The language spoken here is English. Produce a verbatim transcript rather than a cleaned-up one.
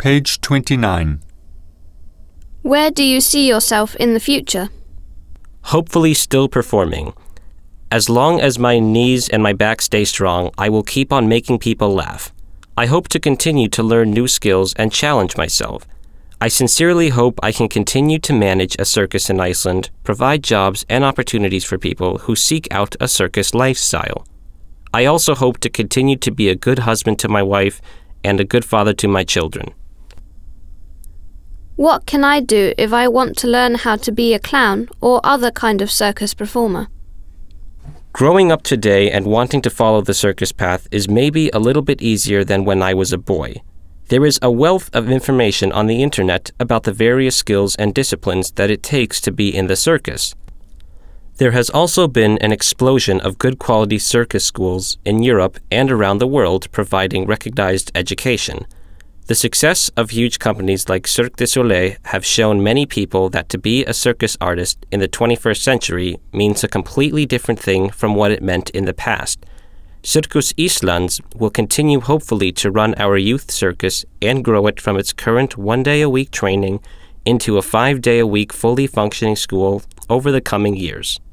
Page twenty-nine. Where do you see yourself in the future? Hopefully still performing. As long as my knees and my back stay strong, I will keep on making people laugh. I hope to continue to learn new skills and challenge myself. I sincerely hope I can continue to manage a circus in Iceland, provide jobs and opportunities for people who seek out a circus lifestyle. I also hope to continue to be a good husband to my wife and a good father to my children. What can I do if I want to learn how to be a clown or other kind of circus performer? Growing up today and wanting to follow the circus path is maybe a little bit easier than when I was a boy. There is a wealth of information on the internet about the various skills and disciplines that it takes to be in the circus. There has also been an explosion of good quality circus schools in Europe and around the world providing recognized education. The success of huge companies like Cirque du Soleil have shown many people that to be a circus artist in the twenty-first century means a completely different thing from what it meant in the past. Circus Íslands will continue hopefully to run our youth circus and grow it from its current one-day-a-week training into a five-day-a-week fully functioning school over the coming years.